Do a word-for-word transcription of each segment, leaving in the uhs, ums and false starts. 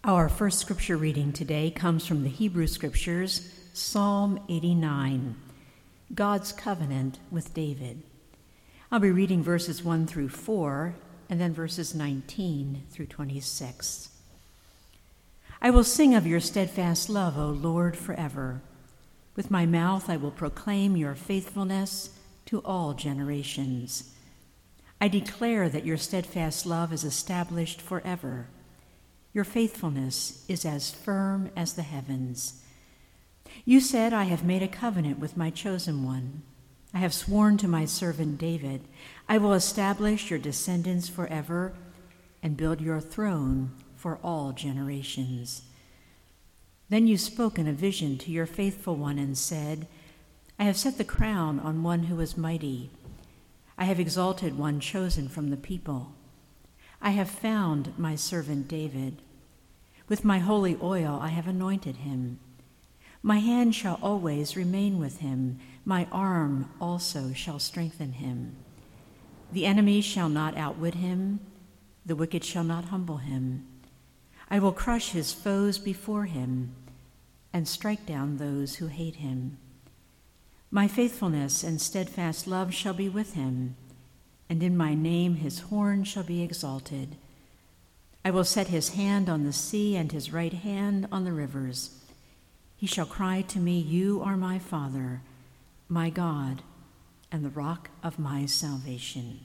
Our first scripture reading today comes from the Hebrew Scriptures, Psalm eighty-nine, God's covenant with David. I'll be reading verses one through four, and then verses nineteen through twenty-six. I will sing of your steadfast love, O Lord, forever. With my mouth I will proclaim your faithfulness to all generations. I declare that your steadfast love is established forever. Your faithfulness is as firm as the heavens. You said, I have made a covenant with my chosen one. I have sworn to my servant David, I will establish your descendants forever and build your throne for all generations. Then you spoke in a vision to your faithful one and said, I have set the crown on one who is mighty. I have exalted one chosen from the people. I have found my servant David. With my holy oil I have anointed him. My hand shall always remain with him. My arm also shall strengthen him. The enemy shall not outwit him. The wicked shall not humble him. I will crush his foes before him and strike down those who hate him. My faithfulness and steadfast love shall be with him, and in my name his horn shall be exalted. I will set his hand on the sea and his right hand on the rivers. He shall cry to me, you are my Father, my God, and the rock of my salvation.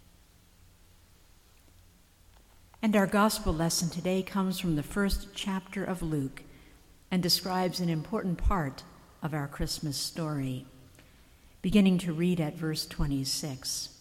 And our gospel lesson today comes from the first chapter of Luke and describes an important part of our Christmas story, beginning to read at verse twenty-six.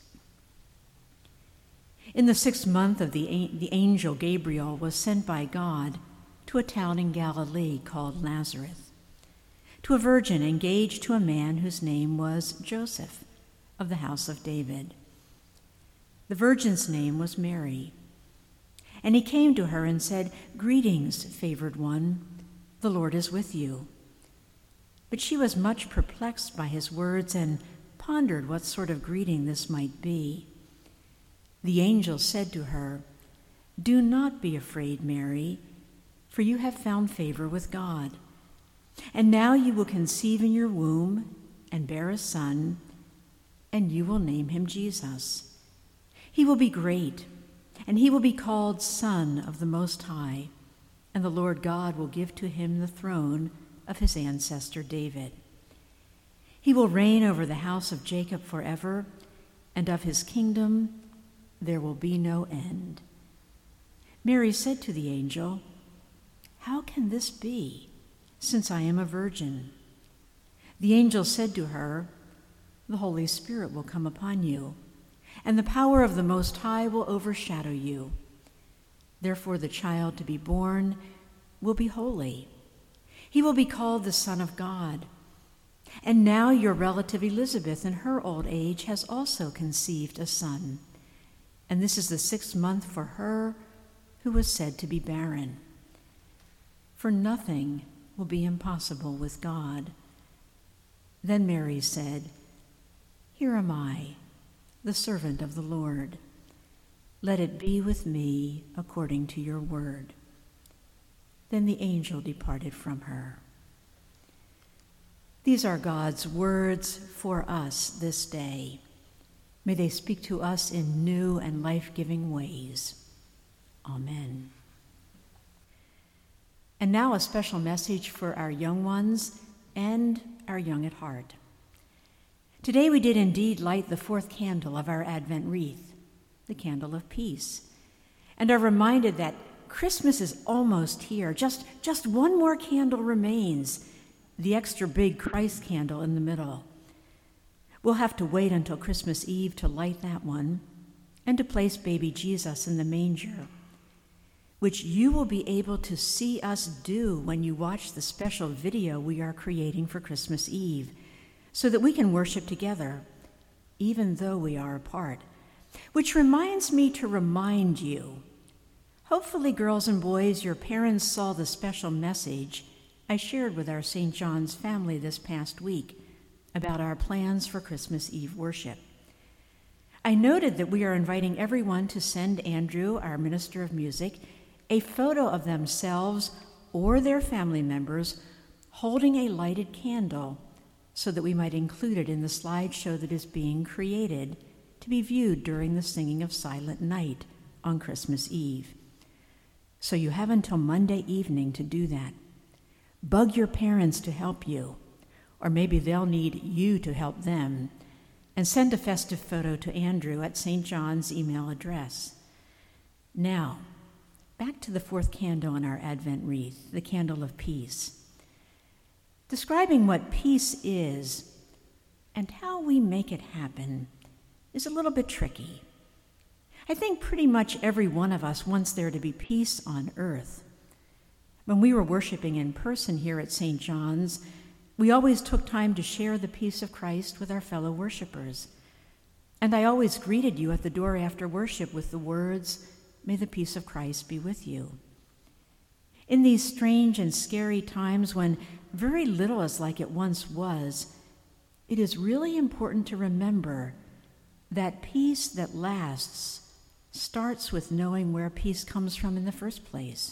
In the sixth month of the, the angel Gabriel was sent by God to a town in Galilee called Nazareth, to a virgin engaged to a man whose name was Joseph, of the house of David. The virgin's name was Mary. And he came to her and said, Greetings, favored one, the Lord is with you. But she was much perplexed by his words and pondered what sort of greeting this might be. The angel said to her, Do not be afraid, Mary, for you have found favor with God. And now you will conceive in your womb and bear a son, and you will name him Jesus. He will be great, and he will be called Son of the Most High, and the Lord God will give to him the throne of his ancestor David. He will reign over the house of Jacob forever, and of his kingdom there will be no end. Mary said to the angel, How can this be, since I am a virgin? The angel said to her, The Holy Spirit will come upon you, and the power of the Most High will overshadow you. Therefore the child to be born will be holy. He will be called the Son of God. And now your relative Elizabeth in her old age has also conceived a son. And this is the sixth month for her who was said to be barren. For nothing will be impossible with God. Then Mary said, Here am I, the servant of the Lord. Let it be with me according to your word. Then the angel departed from her. These are God's words for us this day. May they speak to us in new and life-giving ways. Amen. And now a special message for our young ones and our young at heart. Today we did indeed light the fourth candle of our Advent wreath, the candle of peace, and are reminded that Christmas is almost here. Just, just one more candle remains, the extra big Christ candle in the middle. We'll have to wait until Christmas Eve to light that one and to place baby Jesus in the manger, which you will be able to see us do when you watch the special video we are creating for Christmas Eve, so that we can worship together, even though we are apart. Which reminds me to remind you, hopefully, girls and boys, your parents saw the special message I shared with our Saint John's family this past week about our plans for Christmas Eve worship. I noted that we are inviting everyone to send Andrew, our minister of music, a photo of themselves or their family members holding a lighted candle so that we might include it in the slideshow that is being created to be viewed during the singing of Silent Night on Christmas Eve. So you have until Monday evening to do that. Bug your parents to help you, or maybe they'll need you to help them, and send a festive photo to Andrew at Saint John's email address. Now, back to the fourth candle in our Advent wreath, the candle of peace. Describing what peace is and how we make it happen is a little bit tricky. I think pretty much every one of us wants there to be peace on earth. When we were worshiping in person here at Saint John's, we always took time to share the peace of Christ with our fellow worshipers. And I always greeted you at the door after worship with the words, "May the peace of Christ be with you." In these strange and scary times when very little is like it once was, it is really important to remember that peace that lasts starts with knowing where peace comes from in the first place.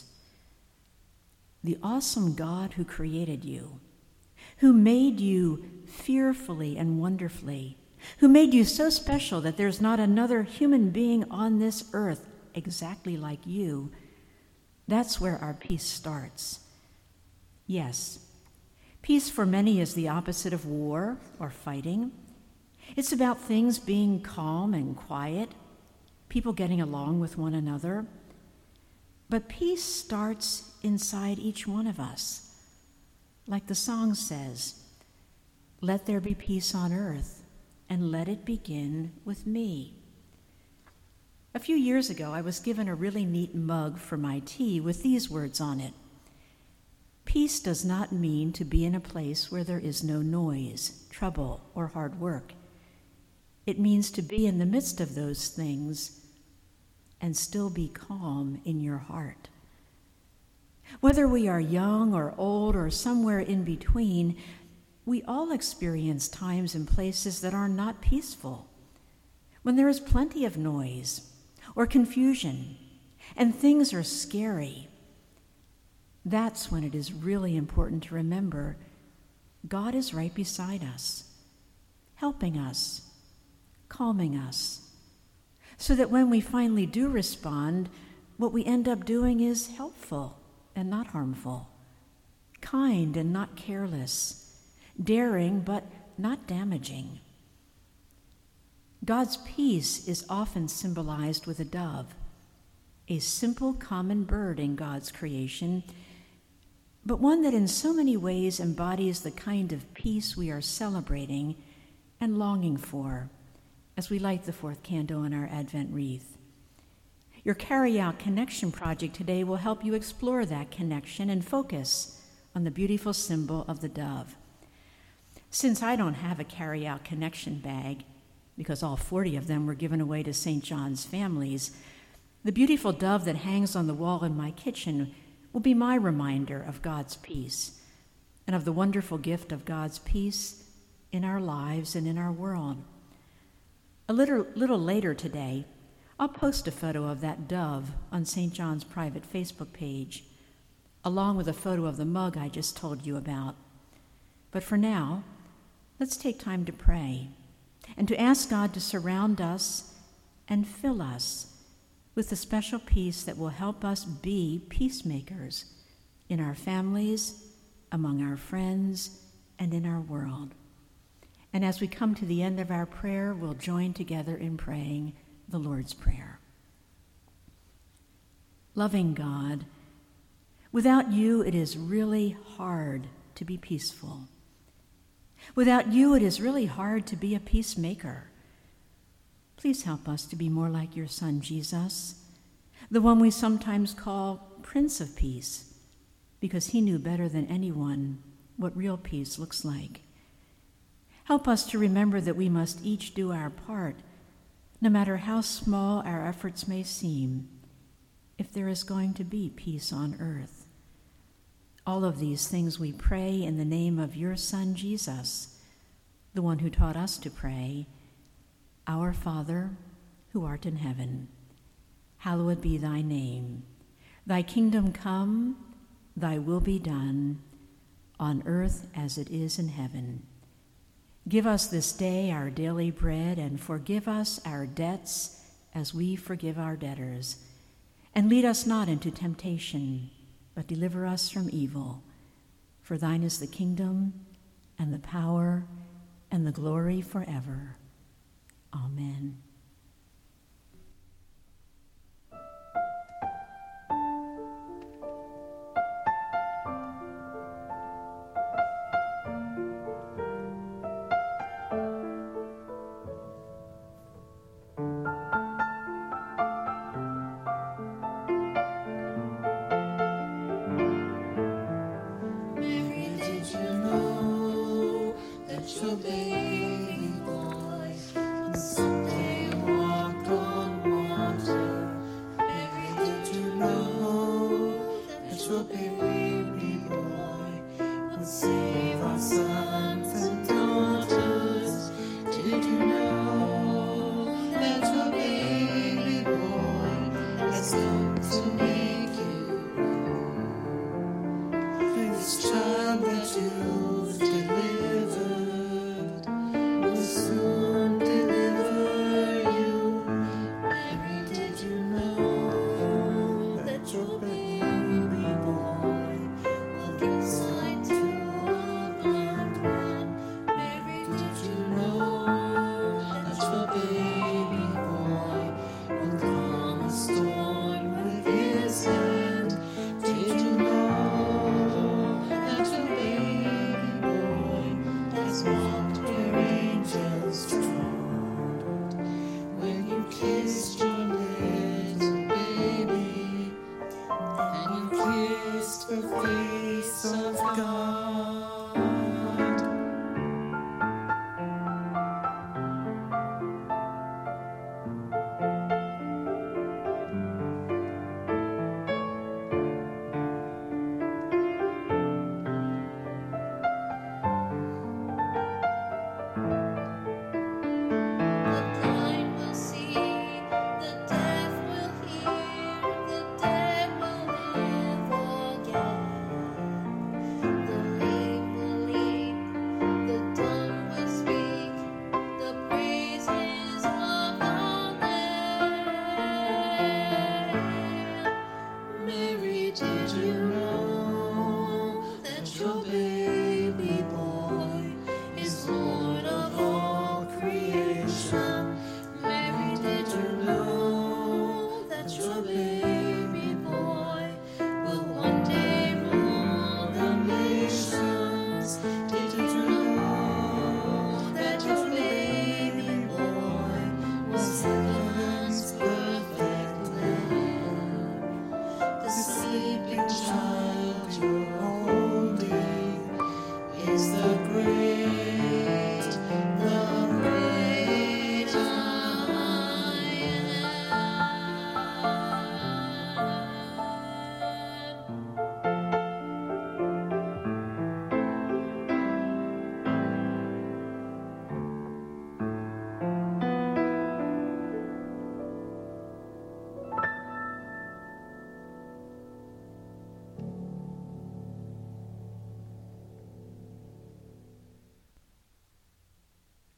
The awesome God who created you, who made you fearfully and wonderfully, who made you so special that there's not another human being on this earth exactly like you, that's where our peace starts. Yes, peace for many is the opposite of war or fighting. It's about things being calm and quiet, people getting along with one another. But peace starts inside each one of us. Like the song says, "Let there be peace on earth, and let it begin with me." A few years ago, I was given a really neat mug for my tea with these words on it. Peace does not mean to be in a place where there is no noise, trouble, or hard work. It means to be in the midst of those things and still be calm in your heart. Whether we are young or old or somewhere in between, we all experience times and places that are not peaceful, when there is plenty of noise or confusion and things are scary. That's when it is really important to remember God is right beside us, helping us, calming us, so that when we finally do respond, what we end up doing is helpful and not harmful, kind and not careless, daring but not damaging. God's peace is often symbolized with a dove, a simple common bird in God's creation, but one that in so many ways embodies the kind of peace we are celebrating and longing for as we light the fourth candle in our Advent wreath. Your Carry Out Connection project today will help you explore that connection and focus on the beautiful symbol of the dove. Since I don't have a Carry Out Connection bag, because all forty of them were given away to Saint John's families, the beautiful dove that hangs on the wall in my kitchen will be my reminder of God's peace and of the wonderful gift of God's peace in our lives and in our world. A little, little later today, I'll post a photo of that dove on Saint John's private Facebook page, along with a photo of the mug I just told you about. But for now, let's take time to pray and to ask God to surround us and fill us with the special peace that will help us be peacemakers in our families, among our friends, and in our world. And as we come to the end of our prayer, we'll join together in praying the Lord's Prayer. Loving God, without you it is really hard to be peaceful. Without you it is really hard to be a peacemaker. Please help us to be more like your Son, Jesus, the one we sometimes call Prince of Peace, because he knew better than anyone what real peace looks like. Help us to remember that we must each do our part, no matter how small our efforts may seem, if there is going to be peace on earth. All of these things we pray in the name of your Son, Jesus, the one who taught us to pray, Our Father, who art in heaven, hallowed be thy name. Thy kingdom come, thy will be done, on earth as it is in heaven. Give us this day our daily bread, and forgive us our debts as we forgive our debtors. And lead us not into temptation, but deliver us from evil. For thine is the kingdom, and the power, and the glory forever. Amen. Did you know that your baby